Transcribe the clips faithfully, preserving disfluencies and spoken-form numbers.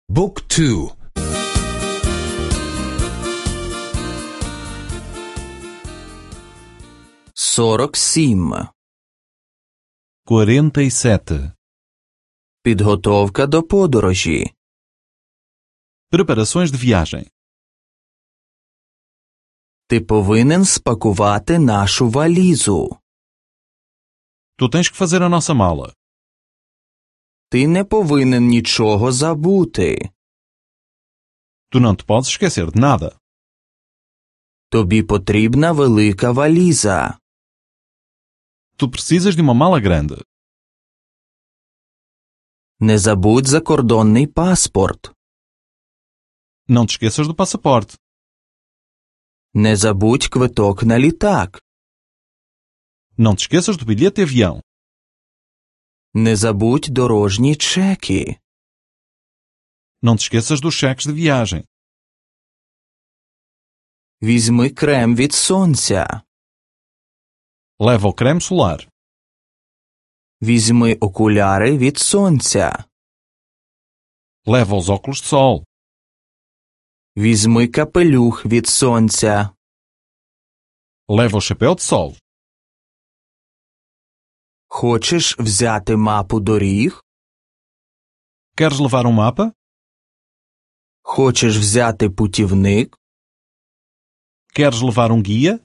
Book two. сорок сім. quarenta e sete. Підготовка до подорожі. Preparações de viagem. Ти повинен спакувати нашу валізу. Tu tens que fazer a nossa mala. Ти не повинен нічого забути. Tu não te podes esquecer de nada. Тобі потрібна велика валіза. Tu precisas de uma mala grande. Не забудь закордонний паспорт. Não te esqueças do passaporte. Не забудь квиток на літак. Não te esqueças do bilhete de avião. Не забудь дорожні чеки. Não te esqueças dos cheques de viagem. Візьми крем від сонця. Leva o creme solar. Візьми окуляри від сонця. Leva os óculos de sol. Візьми капелюх від сонця. Leva o chapéu de sol. Хочеш взяти мапу доріг? Queres levar um mapa? Хочеш взяти путівник? Queres levar um guia?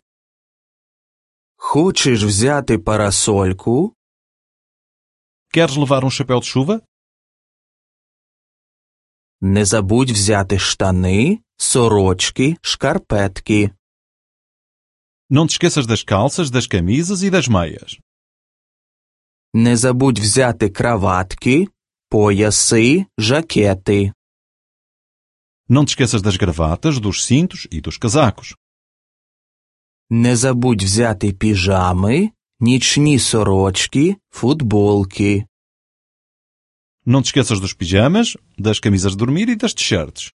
Хочеш взяти парасольку? Queres levar um chapéu de chuva? Не забудь взяти штани, сорочки, шкарпетки. Não te esqueças das calças, das camisas e das meias. Не забудь взяти краватки, пояси, жакети. Não te esqueças das gravatas, dos cintos e dos casacos. Не забудь взяти піжами, нічні сорочки, футболки. Não te esqueças dos pijamas, das camisas de dormir e das t-shirts.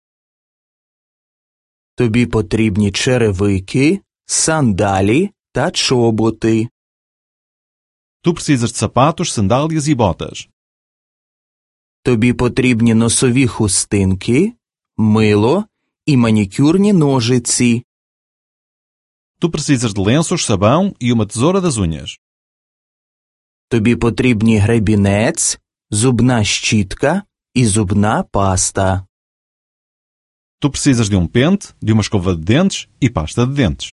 Тобі потрібні черевики, сандалі та чоботи. Tu precisas de sapatos, sandálias e botas. Тобі потрібні носові хустинки, мило і манікюрні ножиці. Tu precisas de lenços, sabão e uma tesoura das unhas. Тобі потрібні гребінець, зубна щітка і зубна паста. Tu precisas de um pente, de uma escova de dentes e pasta de dentes.